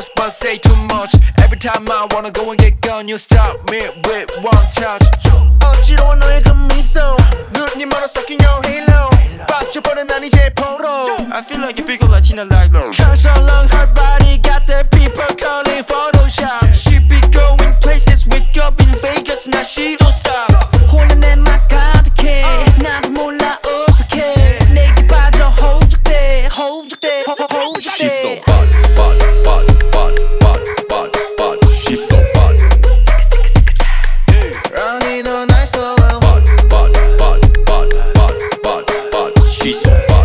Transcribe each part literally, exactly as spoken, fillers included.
words but say too much. Every time I wanna go and get gone, you stop me with one touch. 어지러워 너의 그 미소, 눈이 멀어 섞인 your halo. 빠져버린 난 이제 포로. I feel like you figure Latina like no. Cause along her body got the people calling Photoshop. She be going places, wake up in Vegas, now she don't stop. 혼란 내맘 가득해, 나도 몰라 어떡해. 내게 빠져 호적돼, 호적돼, 호- 호- 호적돼. She's so bad, bad, bad, bad, bad, bad, bad. She's so bad. Running all night solo. Bad, bad, bad, bad, bad, bad, bad. She's so bad.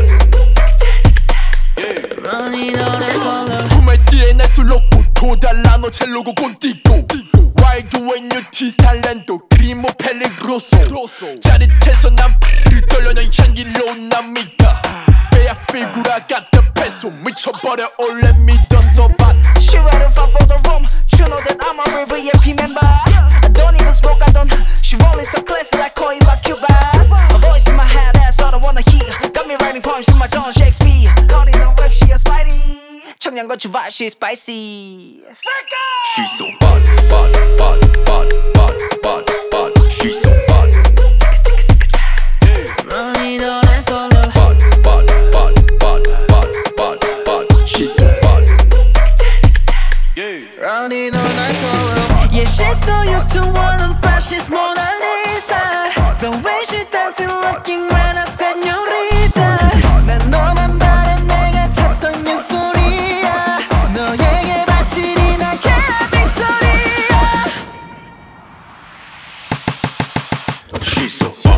Running all night solo. 품에 뒤에 날 술로고 도달라 너 첼로고 꼰띠고. Wild when you tease talento 그리모 펠리그로소. 짜릿해서 난 팔을 떨려 넌 향기로 난 믿다. 배야 피구라 같은 패소 미쳐버려 올래 믿었어 but She ready fight for the room. You know that I'm a real V I P member. I don't even smoke, I don't. She rolling so classy like Coiba Cuba. A voice in my head, that's all I wanna hear. Got me writing poems in my zone, Shakespeare. Caught in the web, she a Spidey. 청양고추 vibe, she's spicy. She's so bad, bad, bad, bad, bad, bad, bad. She's so bad. Running all night solo. Bad, bad, bad, bad, bad, bad, bad. She's so bad. Running all night solo. Yeah, she's so used to one flash, she's Mona Lisa. The way she dancing, looking right at señorita. 난 너만 바래 내가 찾던 유포리아. 너에게 바치리 나의 빅토리아. She's so bad.